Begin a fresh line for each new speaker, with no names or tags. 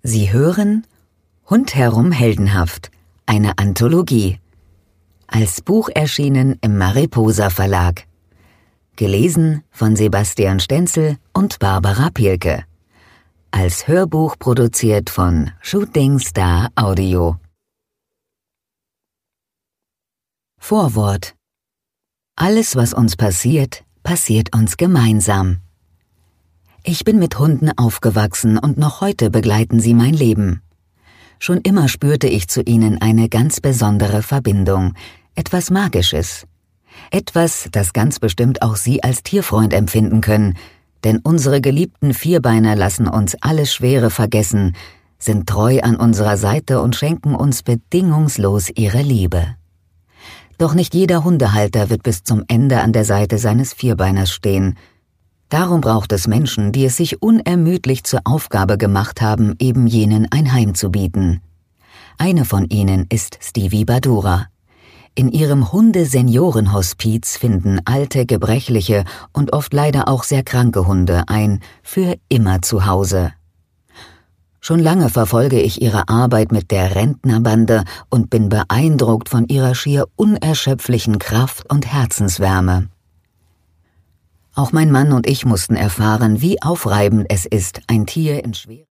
Sie hören Rundherum heldenhaft, eine Anthologie. Als Buch erschienen im Mariposa Verlag. Gelesen von Sebastian Stenzel und Barbara Pielke. Als Hörbuch produziert von Shooting Star Audio. Vorwort. Alles, was uns passiert, passiert uns gemeinsam. Ich bin mit Hunden aufgewachsen und noch heute begleiten sie mein Leben. Schon immer spürte ich zu ihnen eine ganz besondere Verbindung, etwas Magisches. Etwas, das ganz bestimmt auch Sie als Tierfreund empfinden können, denn unsere geliebten Vierbeiner lassen uns alles Schwere vergessen, sind treu an unserer Seite und schenken uns bedingungslos ihre Liebe. Doch nicht jeder Hundehalter wird bis zum Ende an der Seite seines Vierbeiners stehen. Darum braucht es Menschen, die es sich unermüdlich zur Aufgabe gemacht haben, eben jenen ein Heim zu bieten. Eine von ihnen ist Stevie Badura. In ihrem Hunde-Senioren-Hospiz finden alte, gebrechliche und oft leider auch sehr kranke Hunde ein für immer Zuhause. Schon lange verfolge ich ihre Arbeit mit der Rentnerbande und bin beeindruckt von ihrer schier unerschöpflichen Kraft und Herzenswärme. Auch mein Mann und ich mussten erfahren, wie aufreibend es ist, ein Tier in schweren